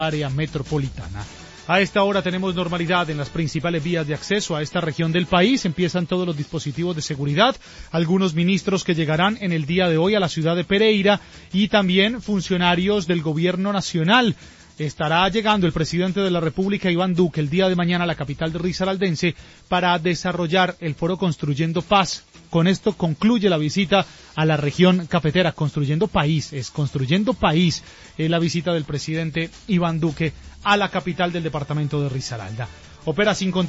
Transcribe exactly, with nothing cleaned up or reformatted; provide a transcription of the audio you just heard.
área metropolitana. A esta hora tenemos normalidad en las principales vías de acceso a esta región del país. Empiezan todos los dispositivos de seguridad, algunos ministros que llegarán en el día de hoy a la ciudad de Pereira y también funcionarios del gobierno nacional. Estará llegando el presidente de la República, Iván Duque, el día de mañana a la capital de Risaraldense para desarrollar el foro Construyendo Paz. Con esto concluye la visita a la región cafetera. Construyendo País, es Construyendo País, eh, la visita del presidente Iván Duque a la capital del departamento de Risaralda. Opera sin